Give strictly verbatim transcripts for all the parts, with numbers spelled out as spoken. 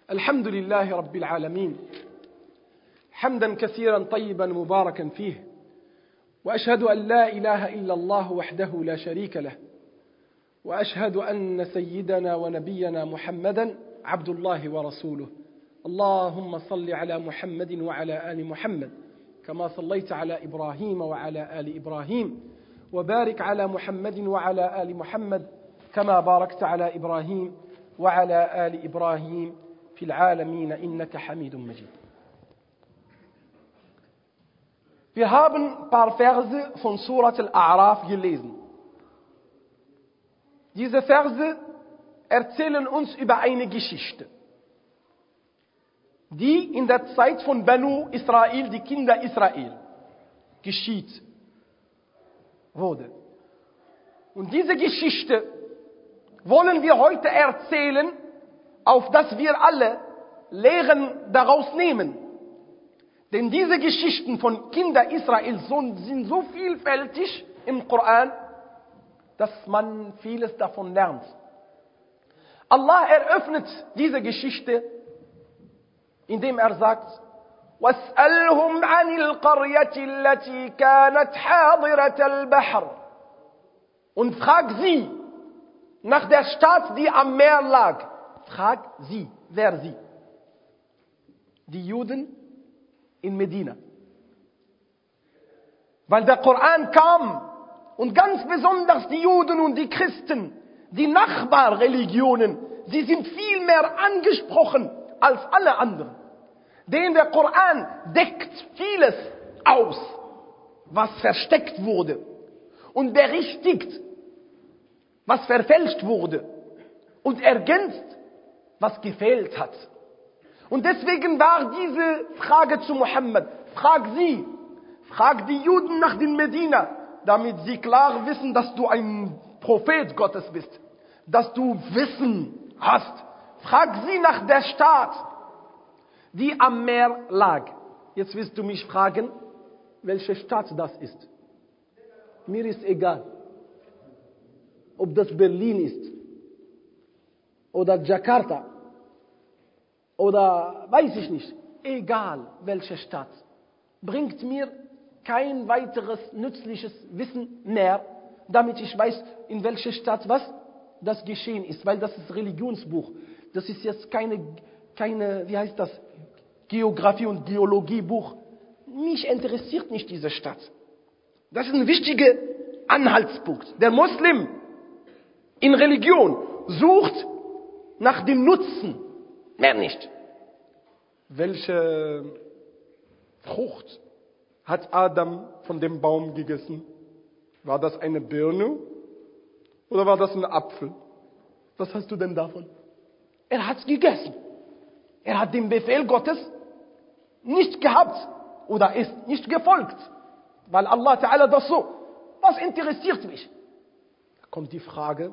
الحمد لله رب العالمين حمدا كثيرا طيبا مباركا فيه وأشهد أن لا إله إلا الله وحده لا شريك له وأشهد أن سيدنا ونبينا محمدا عبد الله ورسوله اللهم صل على محمد وعلى آل محمد كما صليت على إبراهيم وعلى آل إبراهيم وبارك على محمد وعلى آل محمد كما باركت على إبراهيم وعلى آل إبراهيم في العالمين إنك حميد مجيد. Wir haben ein paar Verse von Surat al-A'raf gelesen. Diese Verse erzählen uns über eine Geschichte, die in der Zeit von Banu Israel, die Kinder Israel, geschieht wurde. Und diese Geschichte wollen wir heute erzählen, auf dass wir alle Lehren daraus nehmen. Denn diese Geschichten von Kindern Israels sind so vielfältig im Koran, dass man vieles davon lernt. Allah eröffnet diese Geschichte, indem er sagt: وَاسْأَلْهُمْ عَنِ الْقَرْيَةِ الَّتِي كَانَتْ حَاضِرَةَ الْبَحْرِ. Und frag sie nach der Stadt, die am Meer lag. Frag sie, wer sie? Die Juden in Medina. Weil der Koran kam und ganz besonders die Juden und die Christen, die Nachbarreligionen, sie sind viel mehr angesprochen als alle anderen. Denn der Koran deckt vieles aus, was versteckt wurde, und berichtigt, was verfälscht wurde, und ergänzt, was gefehlt hat. Und deswegen war diese Frage zu Mohammed: Frag sie, frag die Juden nach den Medina, damit sie klar wissen, dass du ein Prophet Gottes bist, dass du Wissen hast. Frag sie nach der Stadt, die am Meer lag. Jetzt willst du mich fragen, welche Stadt das ist. Mir ist egal, ob das Berlin ist oder Jakarta oder weiß ich nicht. Egal welche Stadt. Bringt mir kein weiteres nützliches Wissen mehr, damit ich weiß, in welcher Stadt was das geschehen ist. Weil das ist Religionsbuch. Das ist jetzt keine, keine, wie heißt das, Geografie- und Geologiebuch. Mich interessiert nicht diese Stadt. Das ist ein wichtiger Anhaltspunkt. Der Muslim in Religion sucht nach dem Nutzen, mehr nicht. Welche Frucht hat Adam von dem Baum gegessen? War das eine Birne oder war das ein Apfel? Was hast du denn davon? Er hat es gegessen. Er hat dem Befehl Gottes nicht gehabt oder ist nicht gefolgt. Weil Allah Ta'ala das so. Was interessiert mich? Da kommt die Frage: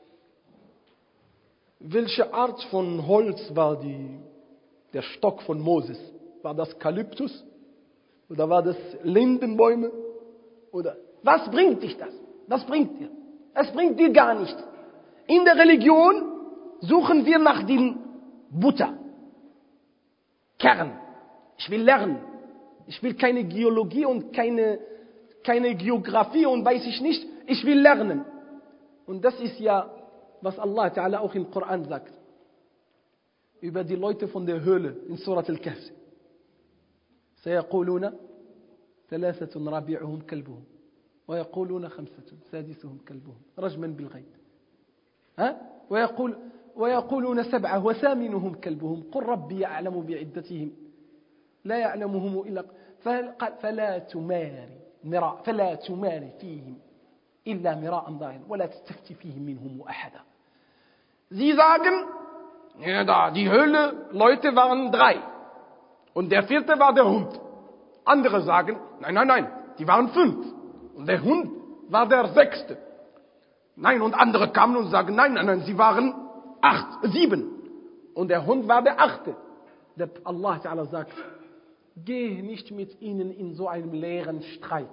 Welche Art von Holz war die, der Stock von Moses? War das Kalyptus? Oder war das Lindenbäume? Oder was bringt dich das? Was bringt dir? Es bringt dir gar nichts. In der Religion suchen wir nach dem Butter. Kern. Ich will lernen. Ich will keine Geologie und keine, keine Geografie und weiß ich nicht. Ich will lernen. Und das ist ja, was Allah Ta'ala auch im Koran sagt. Über die Leute von der Höhle in Surat al-Kahf. سيقولون ثلاثة رابعهم كلبهم ويقولون خمسة سادسهم كلبهم رجما بالغيب ها ويقول ويقولون سبعة وثامنهم كلبهم قل ربي يعلم بعدتهم لا يعلمهم إلا فلا تماري مراء فلا تماري فيهم إلا مراء ظاهرا ولا تستفتي فيهم منهم أحدا. Sie sagen, ja, da, die Höhle, Leute waren drei. Und der vierte war der Hund. Andere sagen, nein, nein, nein, die waren fünf. Und der Hund war der sechste. Nein, und andere kamen und sagen, nein, nein, nein, sie waren acht, sieben. Und der Hund war der achte. Der Allah Ta'ala sagt, geh nicht mit ihnen in so einem leeren Streit.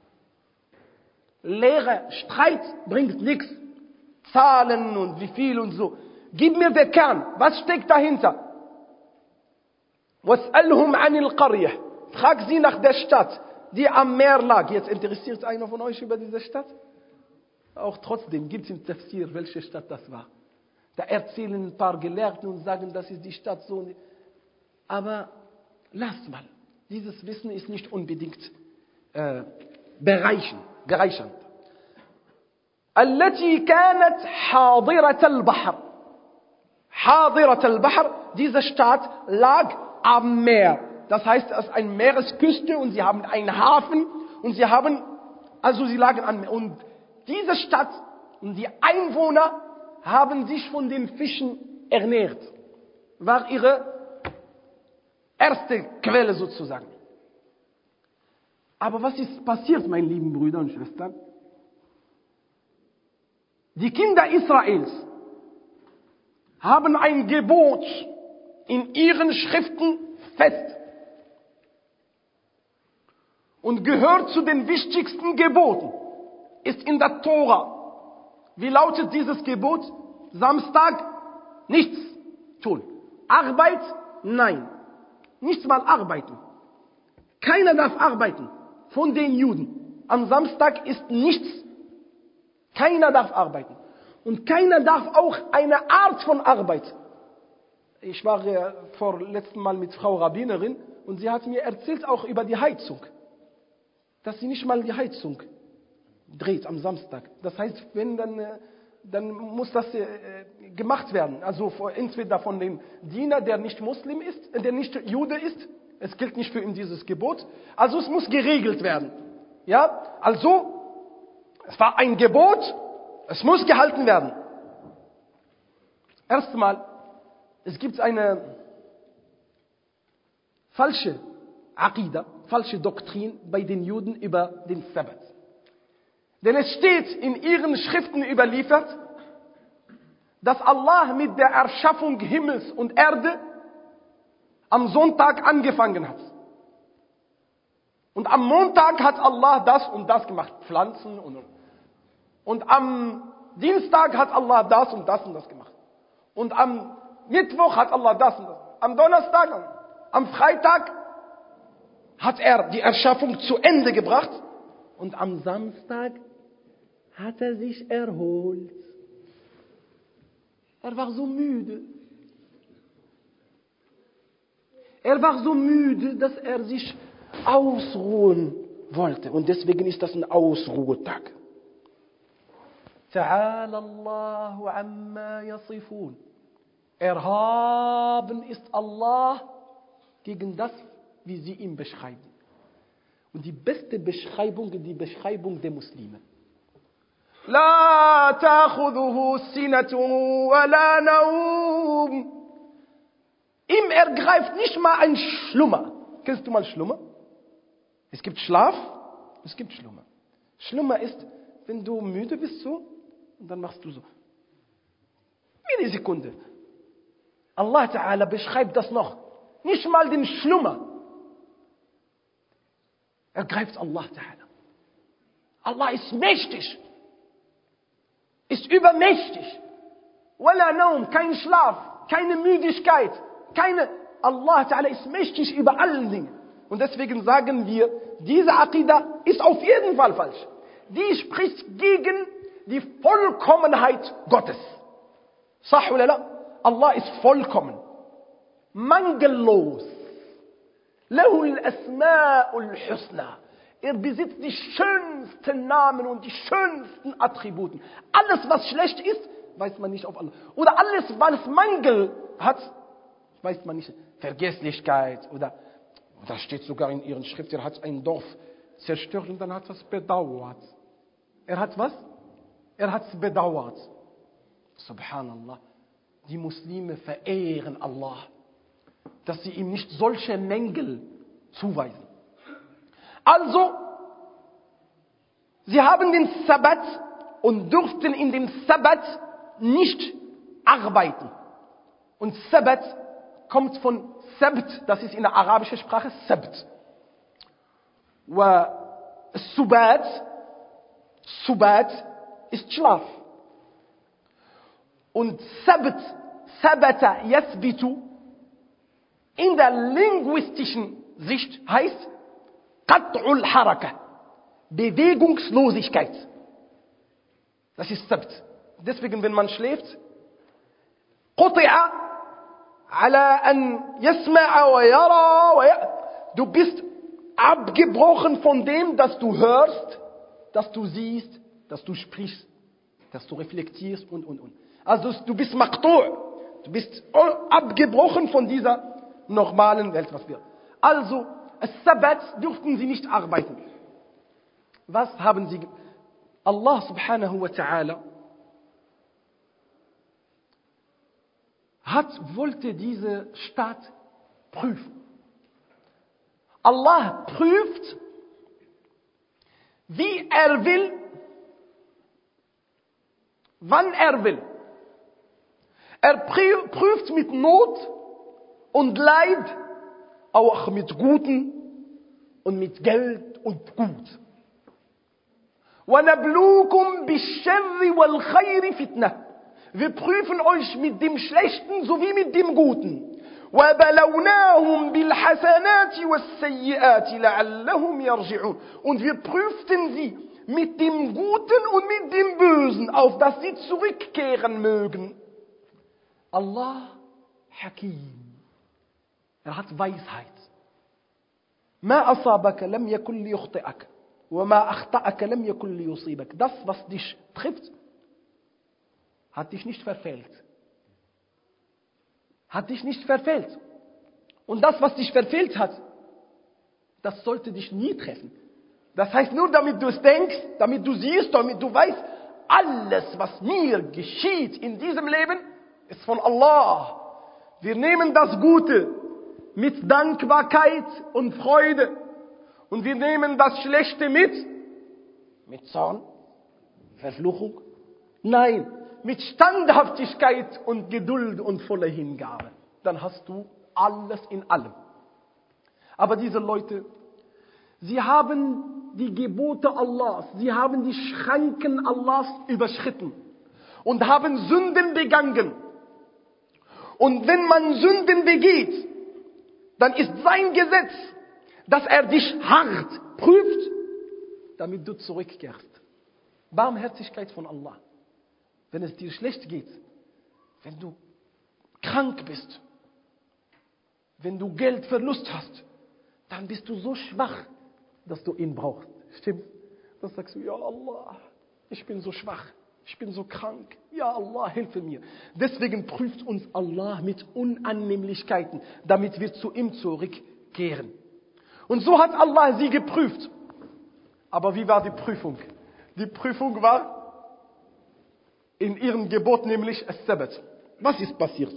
Leerer Streit bringt nichts. Zahlen und wie viel und so. Gib mir den Kern. Was steckt dahinter? وَاسْأَلْهُمْ عَنِ الْقَرْيَةِ Frag sie nach der Stadt, die am Meer lag. Jetzt interessiert einer von euch über diese Stadt? Auch trotzdem gibt es im Tafsir, welche Stadt das war. Da erzählen ein paar Gelehrten und sagen, das ist die Stadt so. Aber lasst mal, dieses Wissen ist nicht unbedingt äh, bereichend. bereichernd. التي كانت حاضرة البحر. حاضرة البحر, diese Stadt lag am Meer. Das heißt, es ist eine Meeresküste und sie haben einen Hafen und sie haben, also sie lagen am Meer. Und diese Stadt und die Einwohner haben sich von den Fischen ernährt. War ihre erste Quelle sozusagen. Aber was ist passiert, meine lieben Brüder und Schwestern? Die Kinder Israels haben ein Gebot in ihren Schriften fest und gehört zu den wichtigsten Geboten, ist in der Tora. Wie lautet dieses Gebot? Samstag nichts tun. Arbeit? Nein. Nicht mal arbeiten. Keiner darf arbeiten von den Juden. Am Samstag ist nichts. Keiner darf arbeiten. Und keiner darf auch eine Art von Arbeit. Ich war äh, vor letztem Mal mit Frau Rabbinerin und sie hat mir erzählt auch über die Heizung. Dass sie nicht mal die Heizung dreht am Samstag. Das heißt, wenn dann, äh, dann muss das äh, gemacht werden. Also vor, entweder von dem Diener, der nicht Muslim ist, äh, der nicht Jude ist. Es gilt nicht für ihn dieses Gebot. Also es muss geregelt werden. Ja, also es war ein Gebot, es muss gehalten werden. Erstmal, es gibt eine falsche Aqida, falsche Doktrin bei den Juden über den Sabbat. Denn es steht in ihren Schriften überliefert, dass Allah mit der Erschaffung Himmels und Erde am Sonntag angefangen hat. Und am Montag hat Allah das und das gemacht, Pflanzen und und am Dienstag hat Allah das und das und das gemacht. Und am Mittwoch hat Allah das und das. Am Donnerstag, am Freitag hat er die Erschaffung zu Ende gebracht. Und am Samstag hat er sich erholt. Er war so müde. Er war so müde, dass er sich ausruhen wollte. Und deswegen ist das ein Ausruhetag. Ta'ala Allahu amma yasifun. Erhaben ist Allah gegen das, wie sie ihn beschreiben. Und die beste Beschreibung ist die Beschreibung der Muslime. La ta'khudhuhu sinatun wa la naum. Ihm ergreift nicht mal ein Schlummer. Kennst du mal Schlummer? Es gibt Schlaf, es gibt Schlummer. Schlummer ist, wenn du müde bist so, und dann machst du so. Millisekunde. Allah Ta'ala beschreibt das noch. Nicht mal den Schlummer. Ergreift Allah Ta'ala. Allah ist mächtig. Ist übermächtig. Wala naum, kein Schlaf, keine Müdigkeit, keine... Allah Ta'ala ist mächtig über allen Dingen. Und deswegen sagen wir, diese Aqidah ist auf jeden Fall falsch. Die spricht gegen die Vollkommenheit Gottes. Sah oder la? Allah ist vollkommen. Mangellos. Lahul asma'ul husna. Er besitzt die schönsten Namen und die schönsten Attributen. Alles, was schlecht ist, weiß man nicht auf Allah. Oder alles, was Mangel hat, weiß man nicht. Vergesslichkeit oder, da steht sogar in ihren Schrift, er hat ein Dorf zerstört und dann hat es bedauert. Er hat was? Er hat es bedauert. Subhanallah. Die Muslime verehren Allah, dass sie ihm nicht solche Mängel zuweisen. Also, sie haben den Sabbat und durften in dem Sabbat nicht arbeiten. Und Sabbat kommt von Sabt, das ist in der arabischen Sprache Sabt. Wa Subat, Subat ist Schlaf. Und Sabt, Sabata, Yasbitu, in der linguistischen Sicht heißt Qat'ul Haraka, Bewegungslosigkeit. Das ist Sabt. Deswegen, wenn man schläft, Quti'a ala an yasma'a wa yara wa ya. Du bist abgebrochen von dem, dass du hörst, dass du siehst, dass du sprichst, dass du reflektierst und, und, und. Also du bist maqtu'. Du bist abgebrochen von dieser normalen Welt, was wir. Also, Sabbat durften sie nicht arbeiten. Was haben sie? Allah subhanahu wa ta'ala hat, wollte diese Stadt prüfen. Allah prüft, wie er will, wann er will. Er prüft mit Not und Leid, auch mit Guten und mit Geld und Gut. وَنَبْلُوكُمْ بِالشَّرِّ وَالْخَيْرِ فِتْنَةً. Wir prüfen euch mit dem Schlechten sowie mit dem Guten. وَبَلَوْنَاهُمْ بِالْحَسَنَاتِ وَالسَّيِّئَاتِ لَعَلَّهُمْ يَرْجِعُونَ. Und wir prüften sie mit dem Guten und mit dem Bösen, auf dass sie zurückkehren mögen. Allah Hakim. Er hat Weisheit. ما أصابك لم يكن ليخطئك وما أخطأك لم يكن ليصيبك. Das, was dich trifft, hat dich nicht verfehlt. Hat dich nicht verfehlt. Und das, was dich verfehlt hat, das sollte dich nie treffen. Das heißt, nur damit du es denkst, damit du siehst, damit du weißt, alles, was mir geschieht in diesem Leben, ist von Allah. Wir nehmen das Gute mit Dankbarkeit und Freude. Und wir nehmen das Schlechte mit, mit Zorn, Verfluchung. Nein, mit Standhaftigkeit und Geduld und voller Hingabe. Dann hast du alles in allem. Aber diese Leute, sie haben die Gebote Allahs, sie haben die Schranken Allahs überschritten und haben Sünden begangen. Und wenn man Sünden begeht, dann ist sein Gesetz, dass er dich hart prüft, damit du zurückkehrst. Barmherzigkeit von Allah. Wenn es dir schlecht geht, wenn du krank bist, wenn du Geldverlust hast, dann bist du so schwach, dass du ihn brauchst. Stimmt? Dann sagst du, ja Allah, ich bin so schwach, ich bin so krank. Ja Allah, hilfe mir. Deswegen prüft uns Allah mit Unannehmlichkeiten, damit wir zu ihm zurückkehren. Und so hat Allah sie geprüft. Aber wie war die Prüfung? Die Prüfung war in ihrem Gebot, nämlich As-Sabat. Was ist passiert?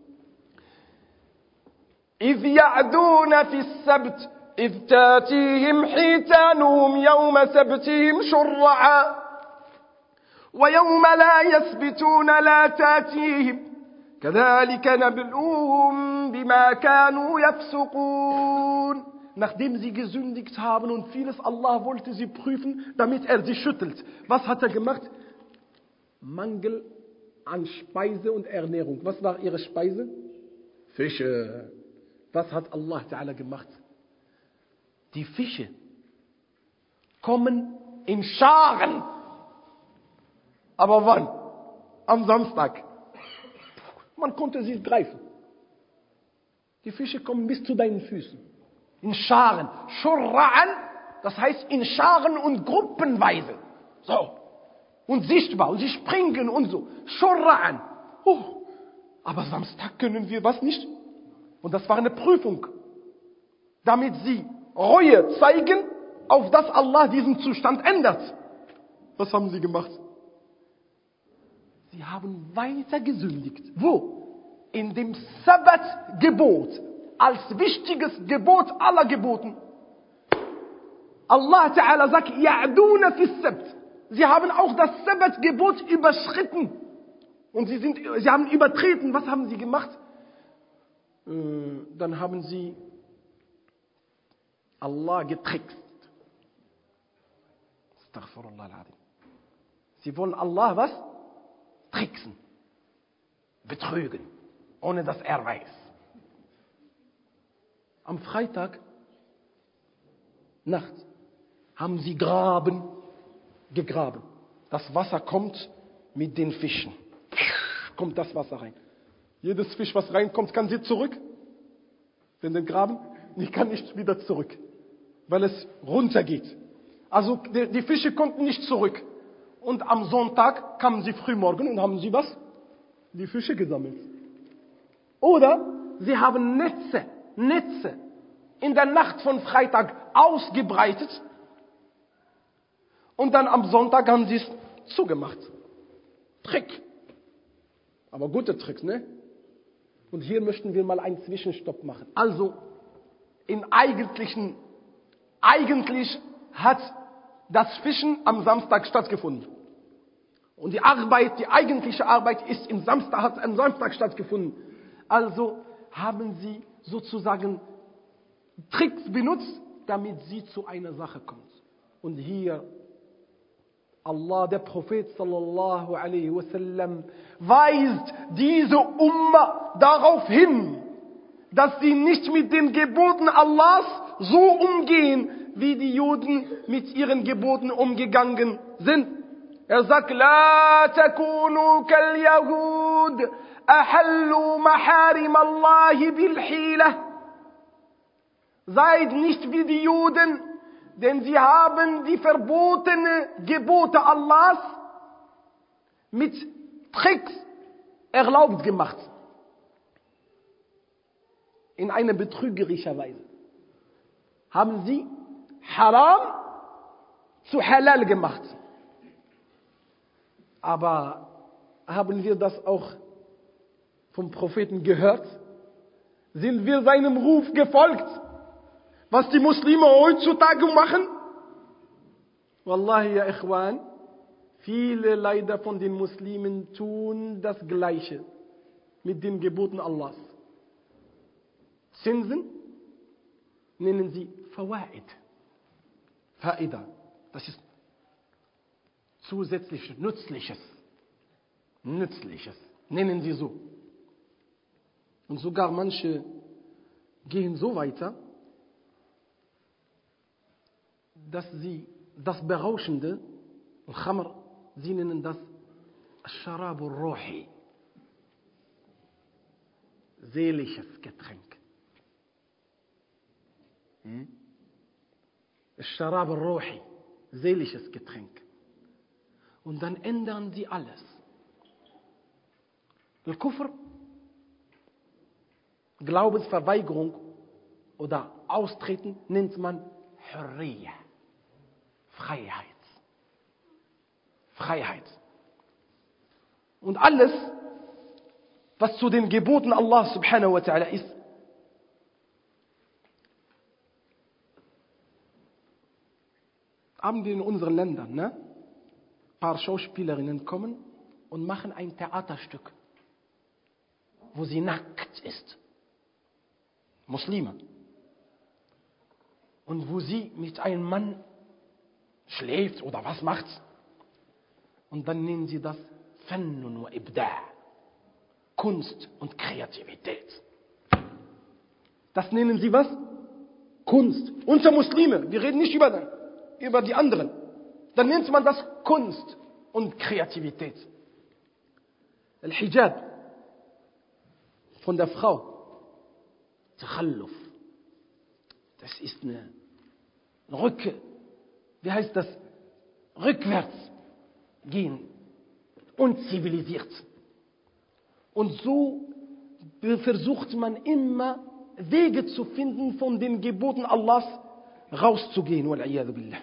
إِذْ يَعْدُونَ فِي السَّبْتِ إِذْ تَأْتِيهِمْ حِيتَانُهُمْ يَوْمَ سَبْتِهِمْ شُرَّعًا وَيَوْمَ لَا يَسْبِتُونَ لَا تَأْتِيهِمْ كَذَلِكَ نَبْلُوهُمْ بِمَا كَانُوا يَفْسُقُونَ. Nachdem sie gesündigt haben und vieles, Allah wollte sie prüfen, damit er sie schüttelt. Was hat er gemacht? Mangel an Speise und Ernährung. Was war ihre Speise? Fische. Was hat Allah Ta'ala gemacht? Die Fische kommen in Scharen. Aber wann? Am Samstag. Man konnte sie greifen. Die Fische kommen bis zu deinen Füßen. In Scharen. Schurra'an, das heißt in Scharen und gruppenweise. So. Und sichtbar. Und sie springen und so. Schurra'an. Oh. Aber Samstag können wir was nicht. Und das war eine Prüfung. Damit sie Reue zeigen, auf dass Allah diesen Zustand ändert. Was haben sie gemacht? Sie haben weiter gesündigt. Wo? In dem Sabbatgebot. Als wichtiges Gebot aller Geboten. Allah Ta'ala sagt, Ya'duna fi Sabt. Sie haben auch das Sabbatgebot überschritten. Und sie, sind, sie haben übertreten. Was haben sie gemacht? Äh, dann haben sie Allah getrickst. Astaghfirullah al-Azim. Sie wollen Allah was? Tricksen. Betrügen. Ohne dass er weiß. Am Freitag Nacht haben sie graben, gegraben. Das Wasser kommt mit den Fischen. Kommt das Wasser rein. Jedes Fisch, was reinkommt, kann sie zurück. Denn den Graben, die kann nicht wieder zurück, weil es runtergeht. Also die, die Fische konnten nicht zurück. Und am Sonntag kamen sie frühmorgen und haben sie was? Die Fische gesammelt. Oder sie haben Netze, Netze in der Nacht von Freitag ausgebreitet und dann am Sonntag haben sie es zugemacht. Trick. Aber guter Trick, ne? Und hier möchten wir mal einen Zwischenstopp machen. Also, in eigentlichen, eigentlich hat das Fischen am Samstag stattgefunden. Und die Arbeit, die eigentliche Arbeit ist im Samstag, hat am Samstag stattgefunden. Also haben sie sozusagen Tricks benutzt, damit sie zu einer Sache kommt. Und hier Allah, der Prophet sallallahu alaihi wasallam, weist diese Umma darauf hin, dass sie nicht mit den Geboten Allahs so umgehen, wie die Juden mit ihren Geboten umgegangen sind. Er sagt, La takunu kal Yahud, ahallu maharim Allahi bil hila. Seid nicht wie die Juden, denn sie haben die verbotenen Gebote Allahs mit Tricks erlaubt gemacht. In einer betrügerischen Weise. Haben sie Haram zu Halal gemacht. Aber haben wir das auch vom Propheten gehört? Sind wir seinem Ruf gefolgt? Was die Muslime heutzutage machen? Wallahi, ya Ikhwan, viele leider von den Muslimen tun das Gleiche mit den Geboten Allahs. Zinsen nennen sie Fawaid. Faida. Das ist zusätzliches, nützliches. Nützliches. Nennen sie so. Und sogar manche gehen so weiter, dass sie das Berauschende, Khamr, sie nennen das Sharab al-Ruhi. Seelisches Getränk. Hm? Sharab al-Ruhi. Seelisches Getränk. Und dann ändern sie alles. Al-Kufr, Glaubensverweigerung oder Austreten nennt man Hurriya. Freiheit. Freiheit. Und alles, was zu den Geboten Allah subhanahu wa ta'ala ist, haben wir in unseren Ländern, ne? Ein paar Schauspielerinnen kommen und machen ein Theaterstück, wo sie nackt ist. Muslime. Und wo sie mit einem Mann schläft oder was macht. Und dann nennen sie das Fannun wa Ibda. Kunst und Kreativität. Das nennen sie was? Kunst. Unter Muslime. Wir reden nicht über, den, über die anderen. Dann nennt man das Kunst und Kreativität. Al-Hijab von der Frau. Takhalluf. Das ist eine Rücke. Wie heißt das? Rückwärts gehen. Unzivilisiert. Und so versucht man immer Wege zu finden, von den Geboten Allahs rauszugehen. Wal-iyadu billah.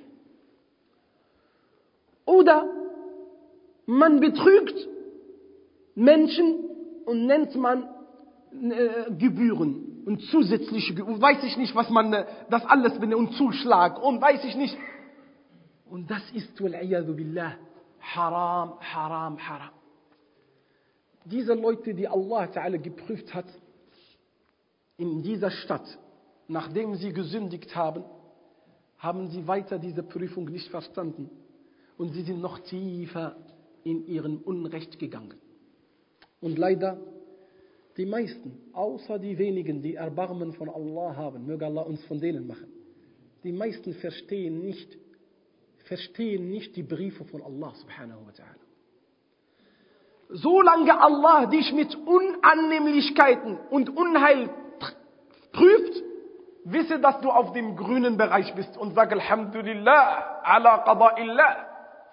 Oder man betrügt Menschen und nennt man äh, Gebühren und zusätzliche Gebühren. Weiß ich nicht, was man, äh, das alles bin und Zuschlag und weiß ich nicht. Und das ist, wal-iyadu billah, haram, haram, haram. Diese Leute, die Allah Ta'ala geprüft hat, in dieser Stadt, nachdem sie gesündigt haben, haben sie weiter diese Prüfung nicht verstanden. Und sie sind noch tiefer in ihren Unrecht gegangen. Und leider Die meisten, außer die wenigen, die Erbarmen von Allah haben, möge Allah uns von denen machen. Die meisten verstehen nicht, verstehen nicht die Briefe von Allah subhanahu wa ta'ala. Solange Allah dich mit Unannehmlichkeiten und Unheil prüft, wisse, dass du auf dem grünen Bereich bist und sag Alhamdulillah ala qada'illah.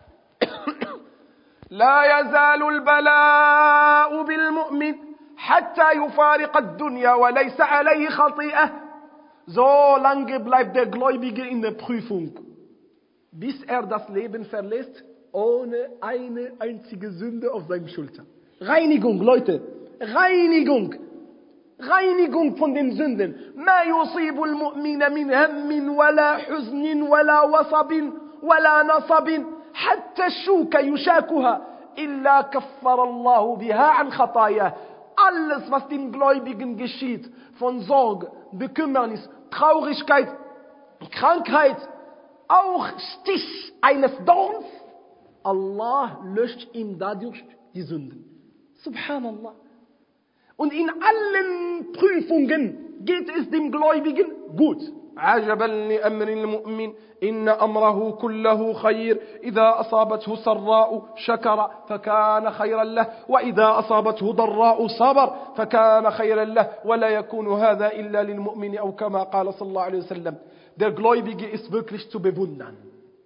لا يزال البلاء بالمؤمن حتى يفارق الدنيا وليس عليه خطيئة. So lange bleibt der Gläubige in der Prüfung, bis er das Leben verlässt, ohne eine einzige Sünde auf seinem Schulter. Reinigung, Leute, Reinigung, Reinigung von den Sünden. ما يصيب المؤمن من هم ولا حزن ولا وصب ولا نصب حتى الشوك يشاكها إلا كفر الله بها عن خطاياه. Alles, was dem Gläubigen geschieht, von Sorge, Bekümmernis, Traurigkeit, Krankheit, auch Stich eines Dorns, Allah löscht ihm dadurch die Sünden. Subhanallah. Und in allen Prüfungen geht es dem Gläubigen gut. عجبا لأمر المؤمن إن أمره كله خير إذا أصابته سراء شكر فكان خيرا له وإذا أصابته ضراء صبر فكان خيرا له ولا يكون هذا إلا للمؤمن أو كما قال صلى الله عليه وسلم. Der Gläubige ist wirklich zu bewundern.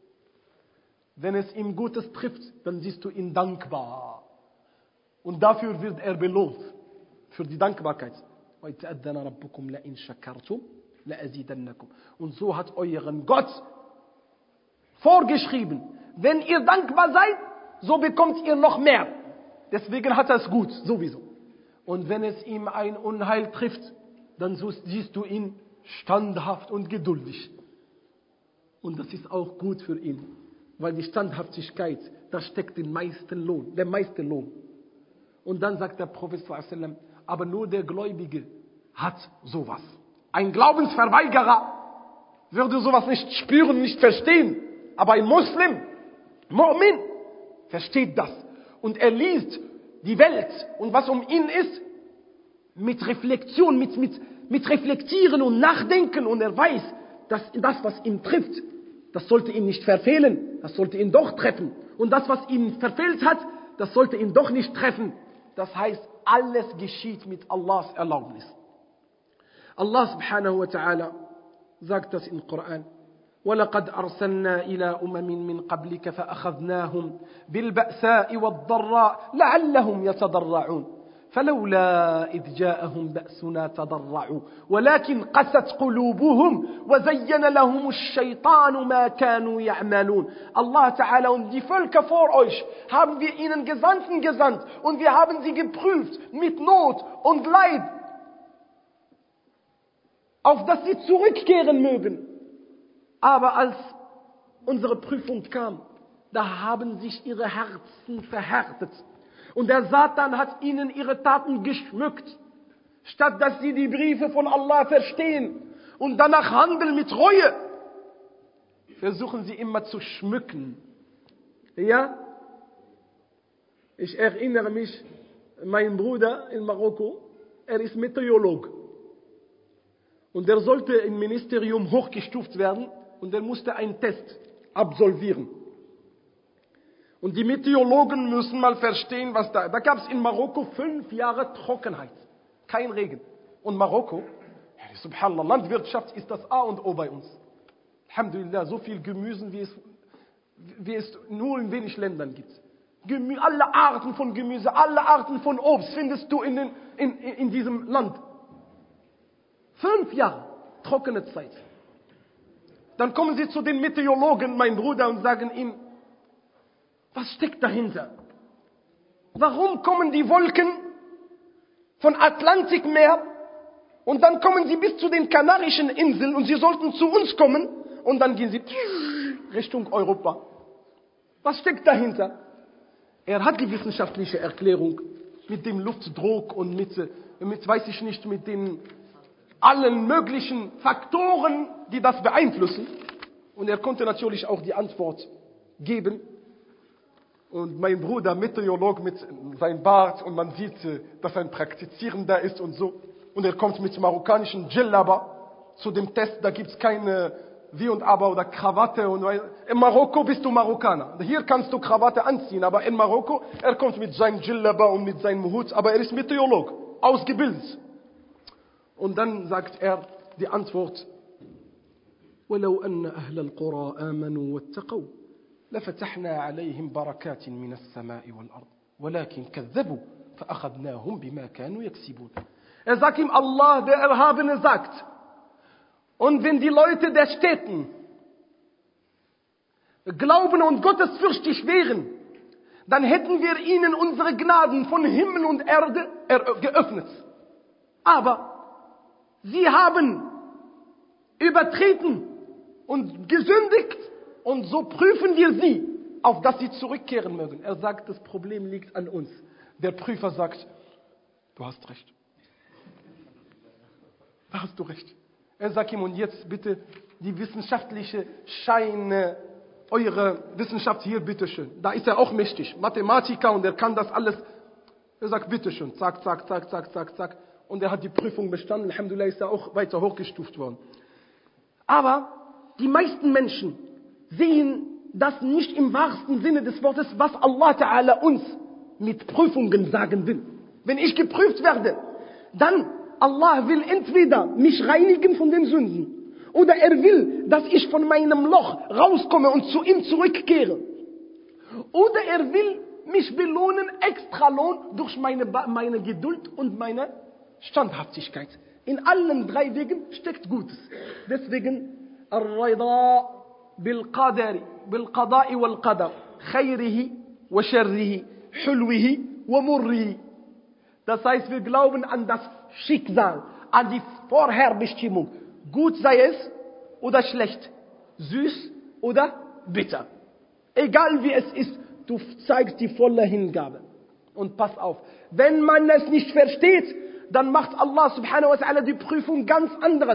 Wenn es ihm Gutes trifft, dann siehst du ihn dankbar. Und dafür wird er belohnt. Für die Dankbarkeit. وَإِتَأَذَّنَ رَبُّكُمْ لَإِنْ شَكَرْتُمْ لَأَزِيدَنَّكُمْ. Und so hat euren Gott vorgeschrieben, wenn ihr dankbar seid, so bekommt ihr noch mehr. Deswegen hat er es gut, sowieso. Und wenn es ihm ein Unheil trifft, dann siehst du ihn standhaft und geduldig. Und das ist auch gut für ihn, weil die Standhaftigkeit, das steckt den meisten Lohn, der meiste Lohn. Und dann sagt der Prophet sallallahu alaihi wasallam, aber nur der Gläubige hat sowas. Ein Glaubensverweigerer würde sowas nicht spüren, nicht verstehen. Aber ein Muslim, Mu'min, versteht das. Und er liest die Welt und was um ihn ist, mit Reflexion, mit, mit, mit Reflektieren und Nachdenken. Und er weiß, dass das, was ihn trifft, das sollte ihn nicht verfehlen. Das sollte ihn doch treffen. Und das, was ihn verfehlt hat, das sollte ihn doch nicht treffen. Das heißt, alles geschieht mit Allahs Erlaubnis. Allah subhanahu wa ta'ala sagt das im Koran. وَلَقَدْ أَرْسَلْنَا إِلَىٰ أُمَمٍ مِّن قَبْلِكَ فَأَخَذْنَاهُمْ بِالْبَأْسَاءِ وَالضَّرَّاءِ لَعَلَّهُمْ يَتَضَرَّعُونَ فلولا إذ جاءهم بأسنا تضرعوا ولكن قست قلوبهم وزين لهم الشيطان ما كانوا يعملون. Allah Ta'ala und die Völker vor euch haben wir ihnen Gesandten gesandt und wir haben sie geprüft mit Not und Leid, auf dass sie zurückkehren mögen. Aber als unsere Prüfung kam, da haben sich ihre Herzen verhärtet. Und der Satan hat ihnen ihre Taten geschmückt. Statt dass sie die Briefe von Allah verstehen und danach handeln mit Reue, versuchen sie immer zu schmücken. Ja? Ich erinnere mich, mein Bruder in Marokko, er ist Meteorolog. Und er sollte im Ministerium hochgestuft werden und er musste einen Test absolvieren. Und die Meteorologen müssen mal verstehen, was da... Da gab es in Marokko fünf Jahre Trockenheit. Kein Regen. Und Marokko, subhanallah, Landwirtschaft ist das A und O bei uns. Alhamdulillah, so viel Gemüse, wie es, wie es nur in wenig Ländern gibt. Gemü alle Arten von Gemüse, alle Arten von Obst findest du in, den, in, in, in diesem Land. Fünf Jahre trockene Zeit. Dann kommen sie zu den Meteorologen, mein Bruder, und sagen ihm, was steckt dahinter? Warum kommen die Wolken von Atlantikmeer und dann kommen sie bis zu den Kanarischen Inseln und sie sollten zu uns kommen und dann gehen sie Richtung Europa? Was steckt dahinter? Er hat die wissenschaftliche Erklärung mit dem Luftdruck und mit, mit weiß ich nicht, mit den allen möglichen Faktoren, die das beeinflussen. Und er konnte natürlich auch die Antwort geben. Und mein Bruder, Meteorolog mit seinem Bart, und man sieht, dass er ein Praktizierender ist und so. Und er kommt mit marokkanischen Djellaba zu dem Test, da gibt's keine Wie und Aber oder Krawatte. Und in Marokko bist du Marokkaner. Hier kannst du Krawatte anziehen, aber in Marokko, er kommt mit seinem Djellaba und mit seinem Hut, aber er ist Meteorolog, ausgebildet. Und dann sagt er die Antwort, وَلَوْ أَنَّ أَهْلَ الْقُرَىٰ آمَنُوا وَاتَّقَوْا لَفَتَحْنَا عَلَيْهِمْ بَرَكَاتٍ مِنَ السَّمَاءِ وَالْأَرْضِ وَلَكِنْ كَذَّبُوا فَأَخَذْنَاهُمْ بِمَا كَانُوا يَكْسِبُونَ. Er sagt ihm, Allah, der Erhabene, sagt, und wenn die Leute der Städten glauben und gottesfürchtig wären, dann hätten wir ihnen unsere Gnaden von Himmel und Erde geöffnet. Aber sie haben übertreten und gesündigt, und so prüfen wir sie, auf dass sie zurückkehren mögen. Er sagt, das Problem liegt an uns. Der Prüfer sagt, du hast recht. Da hast du recht. Er sagt ihm, und jetzt bitte die wissenschaftliche Scheine, eure Wissenschaft hier, bitteschön. Da ist er auch mächtig, Mathematiker, und er kann das alles. Er sagt, bitteschön, zack, zack, zack, zack, zack, zack. Und er hat die Prüfung bestanden. Alhamdulillah, ist er auch weiter hochgestuft worden. Aber die meisten Menschen sehen das nicht im wahrsten Sinne des Wortes, was Allah Ta'ala uns mit Prüfungen sagen will. Wenn ich geprüft werde, dann Allah will entweder mich reinigen von den Sünden, oder er will, dass ich von meinem Loch rauskomme und zu ihm zurückkehre. Oder er will mich belohnen, extra Lohn, durch meine, meine Geduld und meine Standhaftigkeit. In allen drei Wegen steckt Gutes. Deswegen, Ar-Rida bil-Qadari, bil-Qada'i wal-Qadar, Khayrihi wa Sharrihi, Hulwihi wa Murrihi. Das heißt, wir glauben an das Schicksal, an die Vorherbestimmung. Gut sei es oder schlecht, süß oder bitter. Egal wie es ist, du zeigst die volle Hingabe. Und pass auf, wenn man es nicht versteht, dann macht Allah subhanahu wa ta'ala die Prüfung ganz anderes.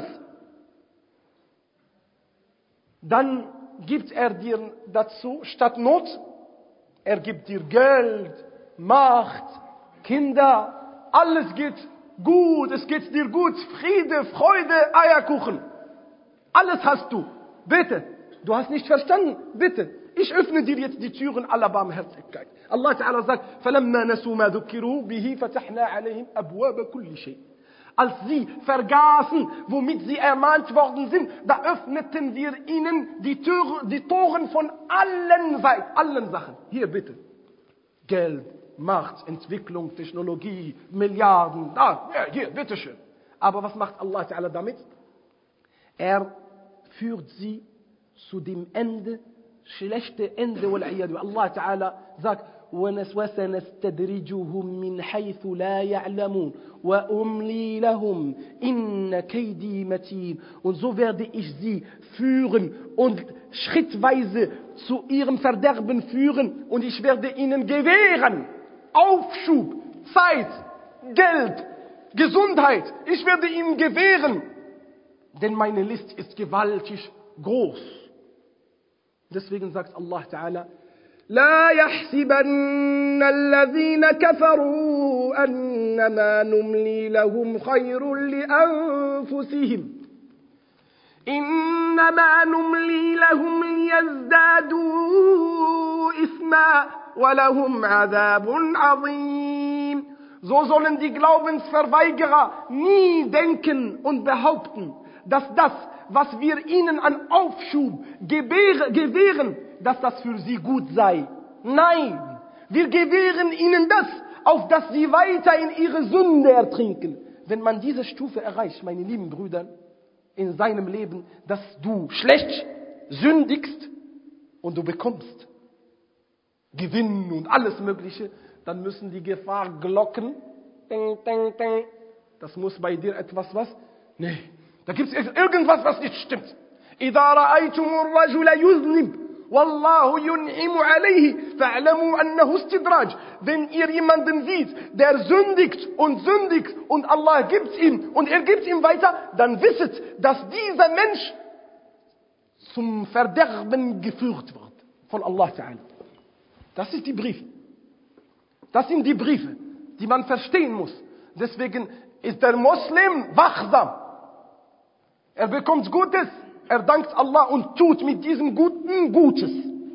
Dann gibt er dir dazu, statt Not, er gibt dir Geld, Macht, Kinder, alles geht gut, es geht dir gut, Friede, Freude, Eierkuchen. Alles hast du. Bitte, du hast nicht verstanden, bitte. Ich öffne dir jetzt die Türen aller Barmherzigkeit. Allah Ta'ala sagt, فَلَمَّا نَسُوا مَا ذُكِّرُوا بِهِ فَتَحْنَا عَلَيْهِمْ أَبْوَابَ كُلِّ شَيْءٍ. Als sie vergaßen, womit sie ermahnt worden sind, da öffneten wir ihnen die, Tür, die Toren von allen Seiten, allen Sachen. Hier bitte. Geld, Macht, Entwicklung, Technologie, Milliarden, da, ja, hier, bitteschön. Aber was macht Allah Ta'ala damit? Er führt sie zu dem Ende, schlechte Ende. Allah Ta'ala sagt, وَسَنَسْتَدْرِجُهُمْ مِنْ حَيْثُ لَا يَعْلَمُونَ وَأُمْلِي لَهُمْ إِنَّ كَيْدِي مَتِينٌ. Und so werde ich sie führen und schrittweise zu ihrem Verderben führen, und ich werde ihnen gewähren Aufschub, Zeit, Geld, Gesundheit. Ich werde ihnen gewähren, denn meine List ist gewaltig groß. Deswegen sagt Allah Ta'ala, لا يحسبن الذين كفروا أنما نملي لهم خير لأنفسهم إنما نملي لهم ليزدادوا إثما ولهم عذاب عظيم. So sollen die Glaubensverweigerer nie denken und behaupten, dass das, was wir ihnen an Aufschub gewähren, dass das für sie gut sei. Nein, wir gewähren ihnen das, auf dass sie weiter in ihre Sünde ertrinken. Wenn man diese Stufe erreicht, meine lieben Brüder, in seinem Leben, dass du schlecht sündigst und du bekommst Gewinn und alles Mögliche, dann müssen die Gefahrglocken, ding, ding, ding, das muss bei dir etwas was? Nee, da gibt es irgendwas, was nicht stimmt. إِذَا رَأَيْتُمُ الرَّجُلَ يُذْنِبْ Wallahu yun'imu alayhi fa'lamu annahu istidraj. Wenn ihr jemanden seht, der sündigt und sündigt und Allah gibt ihm und er gibt ihm weiter, dann wisset, dass dieser Mensch zum Verderben geführt wird von Allah Ta'ala. Das ist die Briefe. Das sind die Briefe, die man verstehen muss. Deswegen ist der Muslim wachsam. Er bekommt Gutes, er dankt Allah und tut mit diesem Guten Gutes.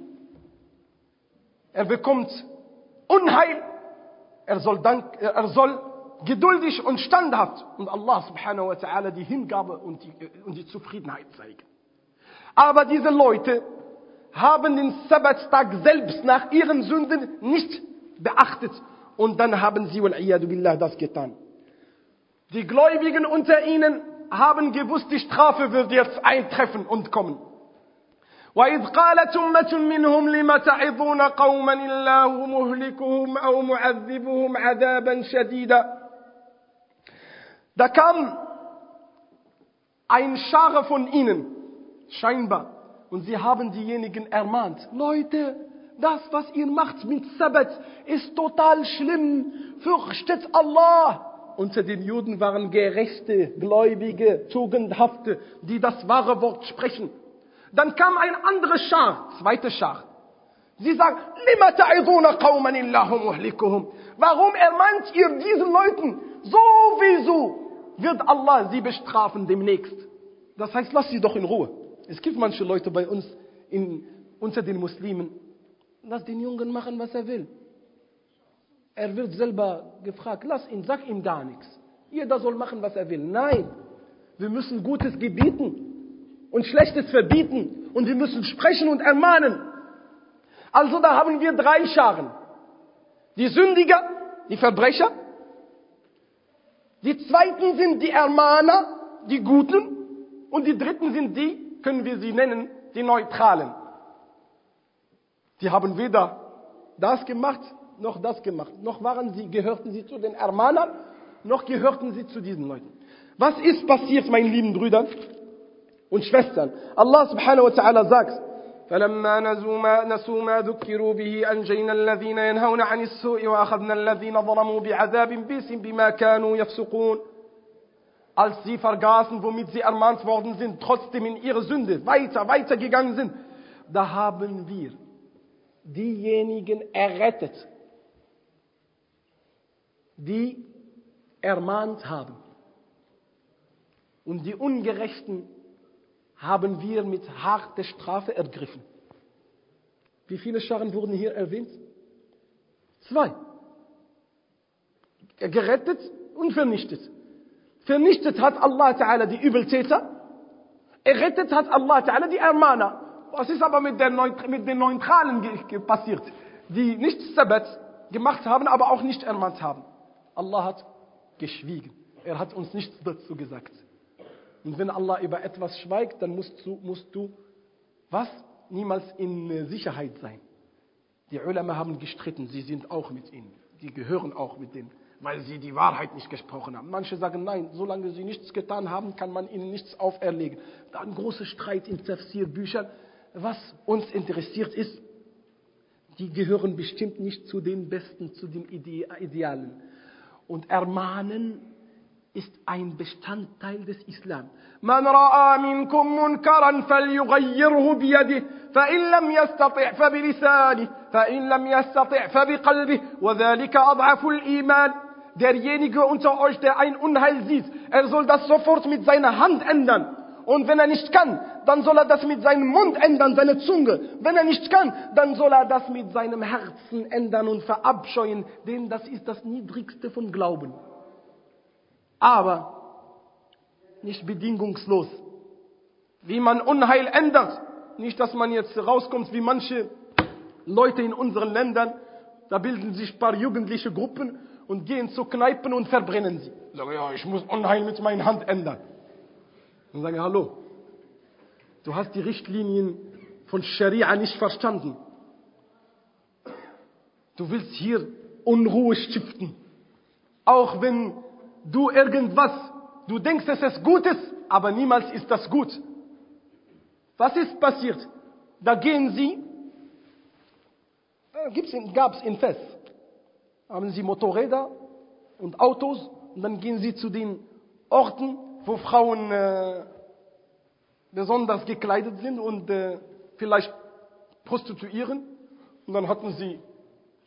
Er bekommt Unheil, er soll, dank, er soll geduldig und standhaft und Allah subhanahu wa ta'ala die Hingabe und die, und die Zufriedenheit zeigen. Aber diese Leute haben den Sabbattag selbst nach ihren Sünden nicht beachtet. Und dann haben sie, wal-iyadu billah, das getan. Die Gläubigen unter ihnen haben gewusst, die Strafe wird jetzt eintreffen und kommen. وَإِذْ قَالَتْ أُمَّةٌ مِّنْهُمْ لِمَ تَعِظُونَ قَوْمًا اللَّهُ مُهْلِكُهُمْ أَوْ مُعَذِّبُهُمْ عَذَابًا شَدِيدًا. Da kam ein Schare von ihnen, scheinbar, und sie haben diejenigen ermahnt. Leute, das, was ihr macht mit Sabbat, ist total schlimm. Fürchtet Allah. Unter den Juden waren gerechte, gläubige, tugendhafte, die das wahre Wort sprechen. Dann kam ein anderer Schar, zweite Schar. Sie sagen, Lima ta'iduna qawman illahu muhlikuhum. Warum ermahnt ihr diesen Leuten? Sowieso wird Allah sie bestrafen demnächst. Das heißt, lass sie doch in Ruhe. Es gibt manche Leute bei uns in, unter den Muslimen, lass den Jungen machen, was er will. Er wird selber gefragt, lass ihn, sag ihm gar nichts. Jeder soll machen, was er will. Nein, wir müssen Gutes gebieten und Schlechtes verbieten. Und wir müssen sprechen und ermahnen. Also da haben wir drei Scharen. Die Sündiger, die Verbrecher. Die zweiten sind die Ermahner, die Guten. Und die dritten sind die, können wir sie nennen, die Neutralen. Die haben weder das gemacht, noch das gemacht. Noch waren sie, gehörten sie zu den Ermahnern, noch gehörten sie zu diesen Leuten. Was ist passiert, meine lieben Brüder und Schwestern? Allah subhanahu wa ta'ala sagt, فَلَمَّا نَسُوا مَا ذُكِّرُوا بِهِ أَنْجَيْنَا الَّذِينَ يَنْهَوْنَ عَنِ السُّوءِ وَأَخَذْنَا الَّذِينَ ظَلَمُوا بِعَذَابٍ بِئْسٍ بِمَا كَانُوا يَفْسُقُونَ. Als sie vergaßen, womit sie ermahnt worden sind, trotzdem in ihre Sünde weiter, weiter gegangen sind, da haben wir diejenigen errettet, die ermahnt haben. Und die Ungerechten haben wir mit harter Strafe ergriffen. Wie viele Scharen wurden hier erwähnt? Zwei. Gerettet und vernichtet. Vernichtet hat Allah Ta'ala die Übeltäter. Errettet hat Allah Ta'ala die Ermahner. Was ist aber mit, der Neut- mit den Neutralen ge- ge- passiert? Die nicht Sabbat gemacht haben, aber auch nicht ermahnt haben. Allah hat geschwiegen. Er hat uns nichts dazu gesagt. Und wenn Allah über etwas schweigt, dann musst du, musst du was? Niemals in Sicherheit sein. Die Ulama haben gestritten, sie sind auch mit ihnen. Die gehören auch mit denen, weil sie die Wahrheit nicht gesprochen haben. Manche sagen, nein, solange sie nichts getan haben, kann man ihnen nichts auferlegen. Da ein großer Streit in Tafsir-Büchern. Was uns interessiert ist, die gehören bestimmt nicht zu den Besten, zu den Idealen. Und ermahnen ist ein Bestandteil des Islam. Man ra'a minkum munkaran falyughayyirhu biyadihi fa in lam yastati' fa bilisanihi fa in lam yastati' fa biqalbihi wa dhalika adhafu al-iman. Derjenige unter euch, der ein Unheil sieht, er soll das sofort mit seiner Hand ändern. Und wenn er nicht kann, dann soll er das mit seinem Mund ändern, seine Zunge. Wenn er nicht kann, dann soll er das mit seinem Herzen ändern und verabscheuen, denn das ist das Niedrigste von Glauben. Aber nicht bedingungslos. Wie man Unheil ändert. Nicht, dass man jetzt rauskommt, wie manche Leute in unseren Ländern, da bilden sich ein paar jugendliche Gruppen und gehen zu Kneipen und verbrennen sie. Sagen, ja, ich muss Unheil mit meiner Hand ändern. Und sagen, hallo, du hast die Richtlinien von Scharia nicht verstanden. Du willst hier Unruhe stiften. Auch wenn du irgendwas, du denkst, es ist Gutes, aber niemals ist das gut. Was ist passiert? Da gehen sie, gab es in Fes, haben sie Motorräder und Autos und dann gehen sie zu den Orten, wo Frauen äh, besonders gekleidet sind und äh, vielleicht prostituieren. Und dann hatten sie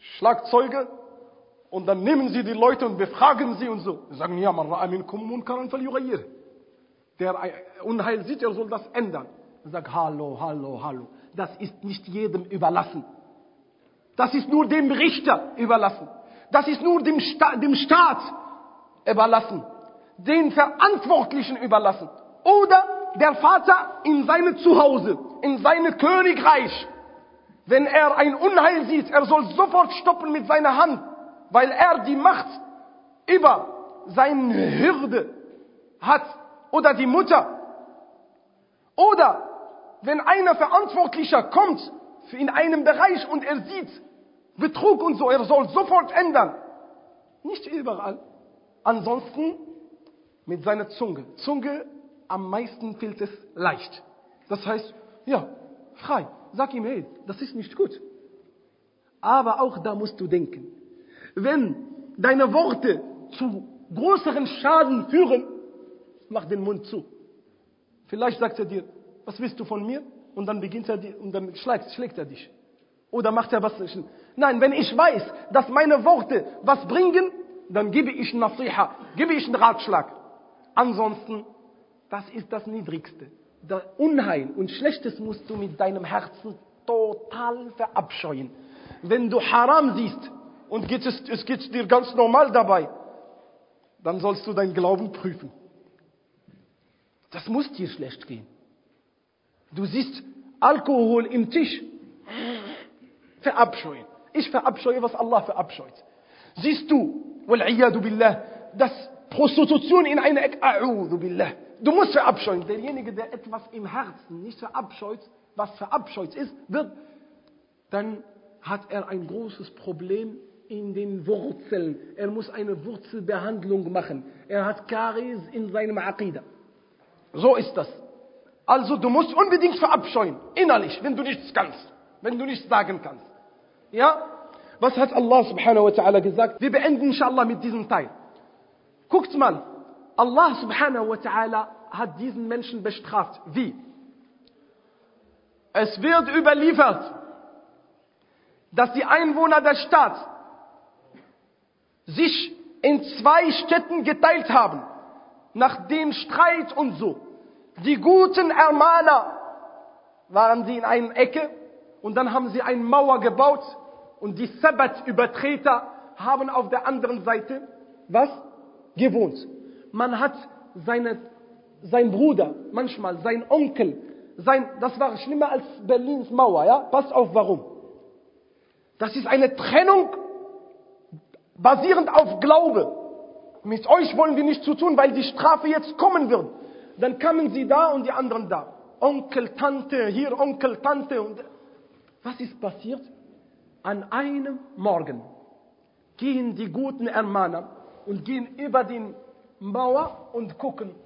Schlagzeuge, und dann nehmen sie die Leute und befragen sie und so. Sie sagen, ja, man ra'a minkum munkaran falyughayyir. Der Unheil sieht, er soll das ändern. Er sagt, hallo, hallo, hallo. Das ist nicht jedem überlassen. Das ist nur dem Richter überlassen. Das ist nur dem, Sta- dem Staat überlassen. Den Verantwortlichen überlassen. Oder der Vater in seinem Zuhause, in seinem Königreich. Wenn er ein Unheil sieht, er soll sofort stoppen mit seiner Hand, weil er die Macht über seine Hürde hat. Oder die Mutter. Oder wenn einer Verantwortlicher kommt in einem Bereich und er sieht Betrug und so, er soll sofort ändern. Nicht überall. Ansonsten mit seiner Zunge. Zunge, am meisten fällt es leicht. Das heißt, ja, frei. Sag ihm, hey, das ist nicht gut. Aber auch da musst du denken. Wenn deine Worte zu größeren Schaden führen, mach den Mund zu. Vielleicht sagt er dir, was willst du von mir? Und dann beginnt er dir, und dann schlägt, schlägt er dich. Oder macht er was? Nein, wenn ich weiß, dass meine Worte was bringen, dann gebe ich Nasiha, gebe ich einen Ratschlag. Ansonsten, das ist das Niedrigste. Das Unheil und Schlechtes musst du mit deinem Herzen total verabscheuen. Wenn du Haram siehst und geht es, es geht dir ganz normal dabei, dann sollst du deinen Glauben prüfen. Das muss dir schlecht gehen. Du siehst Alkohol im Tisch, verabscheuen. Ich verabscheue, was Allah verabscheut. Siehst du, wal'iyadu billah, dass Prostitution in einer Ecke, a'udhu billah. Du musst verabscheuen. Derjenige, der etwas im Herzen nicht verabscheut, was verabscheut ist, wird, dann hat er ein großes Problem in den Wurzeln. Er muss eine Wurzelbehandlung machen. Er hat Karies in seinem Aqidah. So ist das. Also du musst unbedingt verabscheuen, innerlich, wenn du nichts kannst, wenn du nichts sagen kannst. Ja? Was hat Allah subhanahu wa ta'ala gesagt? Wir beenden inshallah mit diesem Teil. Guckt mal, Allah subhanahu wa ta'ala hat diesen Menschen bestraft. Wie? Es wird überliefert, dass die Einwohner der Stadt sich in zwei Städten geteilt haben, nach dem Streit und so. Die guten Ermahner waren sie in einer Ecke und dann haben sie eine Mauer gebaut und die Sabbat-Übertreter haben auf der anderen Seite was? Gewohnt. Man hat seine, sein Bruder, manchmal sein Onkel, sein, das war schlimmer als Berlins Mauer, ja? Passt auf, warum. Das ist eine Trennung basierend auf Glaube. Mit euch wollen wir nichts zu tun, weil die Strafe jetzt kommen wird. Dann kamen sie da und die anderen da. Onkel, Tante, hier Onkel, Tante. Und was ist passiert? An einem Morgen gehen die guten Ermahner und gehen über die Mauer und gucken.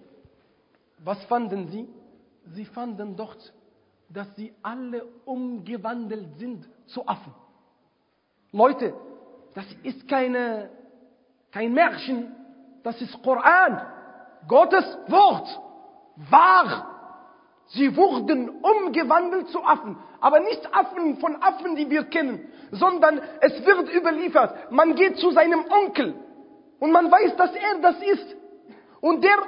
Was fanden sie? Sie fanden dort, dass sie alle umgewandelt sind zu Affen. Leute, das ist keine, kein Märchen, das ist Koran, Gottes Wort, wahr. Sie wurden umgewandelt zu Affen, aber nicht Affen von Affen, die wir kennen, sondern es wird überliefert, man geht zu seinem Onkel und man weiß, dass er das ist. Und der,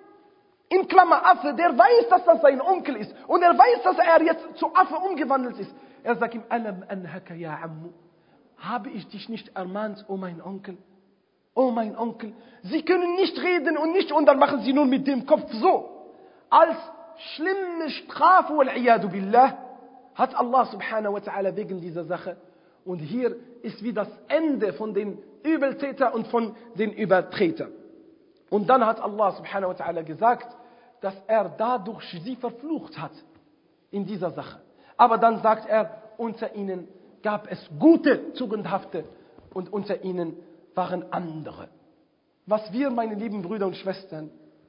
in Klammer Affe, der weiß, dass das sein Onkel ist und er weiß, dass er jetzt zu Affe umgewandelt ist. Er sagt ihm, Alam anhaka ya ammu. Habe ich dich nicht ermahnt, oh mein Onkel? Oh mein Onkel, Sie können nicht reden und nicht, und dann machen Sie nur mit dem Kopf so. Als schlimme Strafe, wal'iyadu billah, hat Allah subhanahu wa ta'ala wegen dieser Sache. Und hier ist wie das Ende von den Übeltätern und von den Übertretern. Und dann hat Allah subhanahu wa ta'ala gesagt, dass er dadurch sie verflucht hat in dieser Sache. Aber dann sagt er, unter ihnen gab es gute, Tugendhafte und unter ihnen waren andere. Was wir, meine lieben Brüder und Schwestern,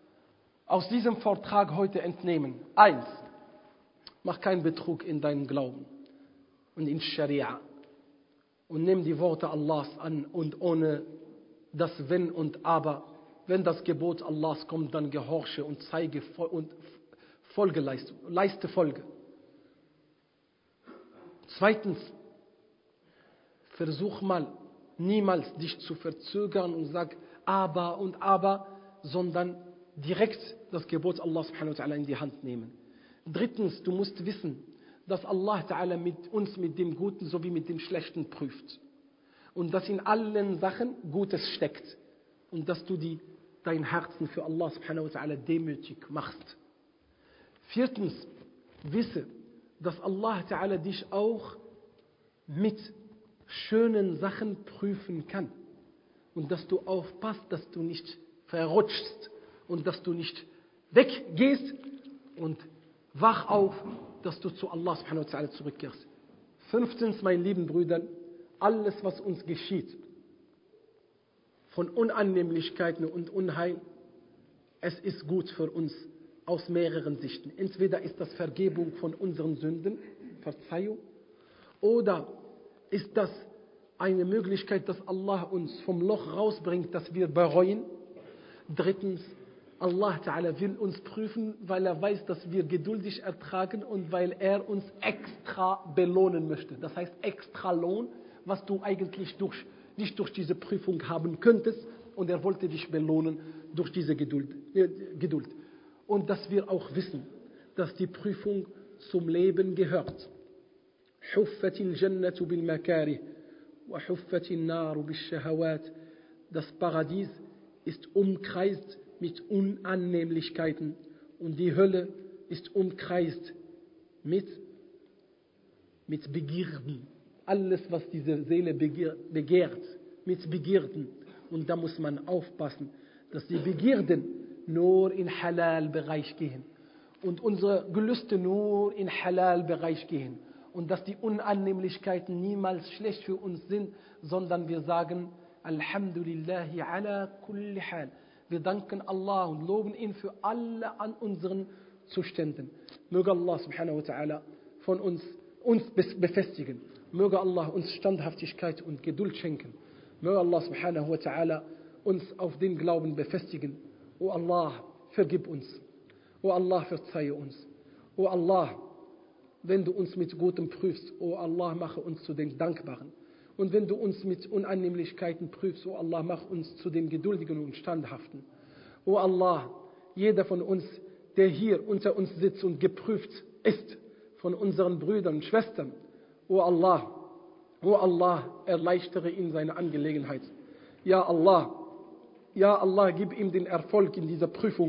aus diesem Vortrag heute entnehmen. Eins, mach keinen Betrug in deinem Glauben und in Scharia. Und nimm die Worte Allahs an und ohne das Wenn und Aber. Wenn das Gebot Allahs kommt, dann gehorche und zeige und Folge leiste, leiste Folge. Zweitens, versuch mal niemals dich zu verzögern und sag aber und aber, sondern direkt das Gebot Allah subhanahu wa ta'ala in die Hand nehmen. Drittens, du musst wissen, dass Allah ta'ala mit uns mit dem Guten sowie mit dem Schlechten prüft. Und dass in allen Sachen Gutes steckt. Und dass du die, dein Herzen für Allah subhanahu wa ta'ala demütig machst. Viertens, wisse, dass Allah ta'ala dich auch mit schönen Sachen prüfen kann. Und dass du aufpasst, dass du nicht verrutschst und dass du nicht weggehst und wach auf, dass du zu Allah subhanahu wa ta'ala zurückkehrst. Fünftens, meine lieben Brüder, alles was uns geschieht, von Unannehmlichkeiten und Unheil, es ist gut für uns aus mehreren Sichten. Entweder ist das Vergebung von unseren Sünden, Verzeihung, oder ist das eine Möglichkeit, dass Allah uns vom Loch rausbringt, dass wir bereuen. Drittens, Allah Ta'ala will uns prüfen, weil er weiß, dass wir geduldig ertragen und weil er uns extra belohnen möchte. Das heißt extra Lohn, was du eigentlich durch, nicht durch diese Prüfung haben könntest, und er wollte dich belohnen durch diese Geduld. Äh, Geduld. Und dass wir auch wissen, dass die Prüfung zum Leben gehört. حفت الجنة بالمكاره وحفت النار بالشهوات. Das Paradies ist umkreist mit Unannehmlichkeiten und die Hölle ist umkreist mit, mit Begierden. Alles, was diese Seele begehrt, begehrt, mit Begierden. Und da muss man aufpassen, dass die Begierden nur in Halal-Bereich gehen und unsere Gelüste nur in Halal-Bereich gehen. Und dass die Unannehmlichkeiten niemals schlecht für uns sind, sondern wir sagen, Alhamdulillahi ala kulli hal. Wir danken Allah und loben ihn für alle an unseren Zuständen. Möge Allah subhanahu wa ta'ala von uns, uns befestigen. Möge Allah uns Standhaftigkeit und Geduld schenken. Möge Allah subhanahu wa ta'ala uns auf den Glauben befestigen. O Allah, vergib uns. O Allah, verzeihe uns. O Allah, wenn du uns mit Gutem prüfst, O Allah, mache uns zu den Dankbaren. Und wenn du uns mit Unannehmlichkeiten prüfst, O Allah, mach uns zu den Geduldigen und Standhaften. O Allah, jeder von uns, der hier unter uns sitzt und geprüft ist, von unseren Brüdern und Schwestern, O Allah, O Allah, erleichtere ihm seine Angelegenheit. Ja Allah, Ja Allah, gib ihm den Erfolg in dieser Prüfung.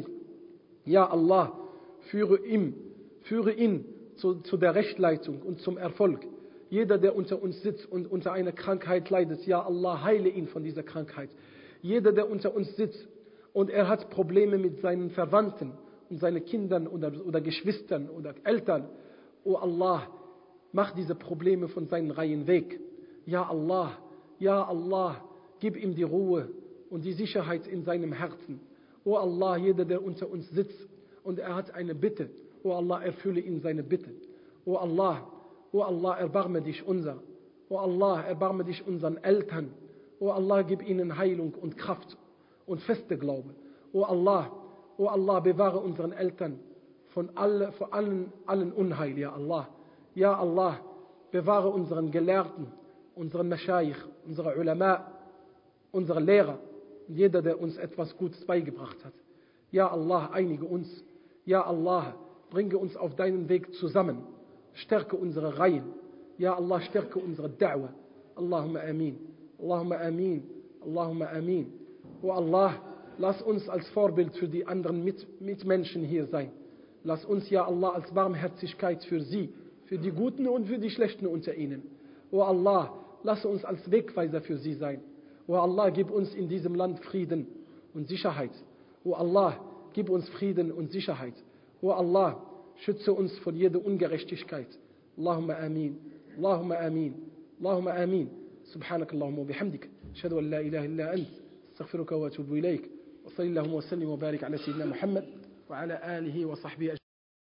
Ja Allah, führe ihn, führe ihn zu, zu der Rechtleitung und zum Erfolg. Jeder, der unter uns sitzt und unter einer Krankheit leidet, ja Allah, heile ihn von dieser Krankheit. Jeder, der unter uns sitzt und er hat Probleme mit seinen Verwandten und seinen Kindern oder, oder Geschwistern oder Eltern, O Allah, mach diese Probleme von seinen Reihen weg. Ja Allah, ja Allah, gib ihm die Ruhe und die Sicherheit in seinem Herzen. O Allah, jeder, der unter uns sitzt und er hat eine Bitte, O Allah, erfülle ihm seine Bitte. O Allah, O Allah, erbarme dich unser. O Allah, erbarme dich unseren Eltern. O Allah, gib ihnen Heilung und Kraft und feste Glaube. O Allah, O Allah, bewahre unseren Eltern von, alle, von allen, allen Unheil, ja Allah. Ja Allah, bewahre unseren Gelehrten, unseren Maschayikh, unsere Ulama, unsere Lehrer, jeder, der uns etwas Gutes beigebracht hat. Ja Allah, einige uns. Ja Allah, bringe uns auf deinen Weg zusammen. Stärke unsere Reihen. Ja Allah, stärke unsere Da'wah. Allahumma amin. Allahumma amin. Allahumma amin. O Allah, lass uns als Vorbild für die anderen Mit Mitmenschen hier sein. Lass uns, ja Allah, als Barmherzigkeit für sie, für die Guten und für die Schlechten unter ihnen. O Allah, lass uns als Wegweiser für sie sein. O Allah, gib uns in diesem Land Frieden und Sicherheit. O Allah, gib uns Frieden und Sicherheit. O Allah, schütze uns von jeder Ungerechtigkeit. Allahumma amin. Allahumma amin. Allahumma amin. Subhanak Allahumma wa bihamdik. Ashhadu an la ilaha illa ant. Astaghfiruka wa atubu ilayk. Wa sallallahu wa sallim wa barik ala sayyidina Muhammad wa ala alihi wa sahbihi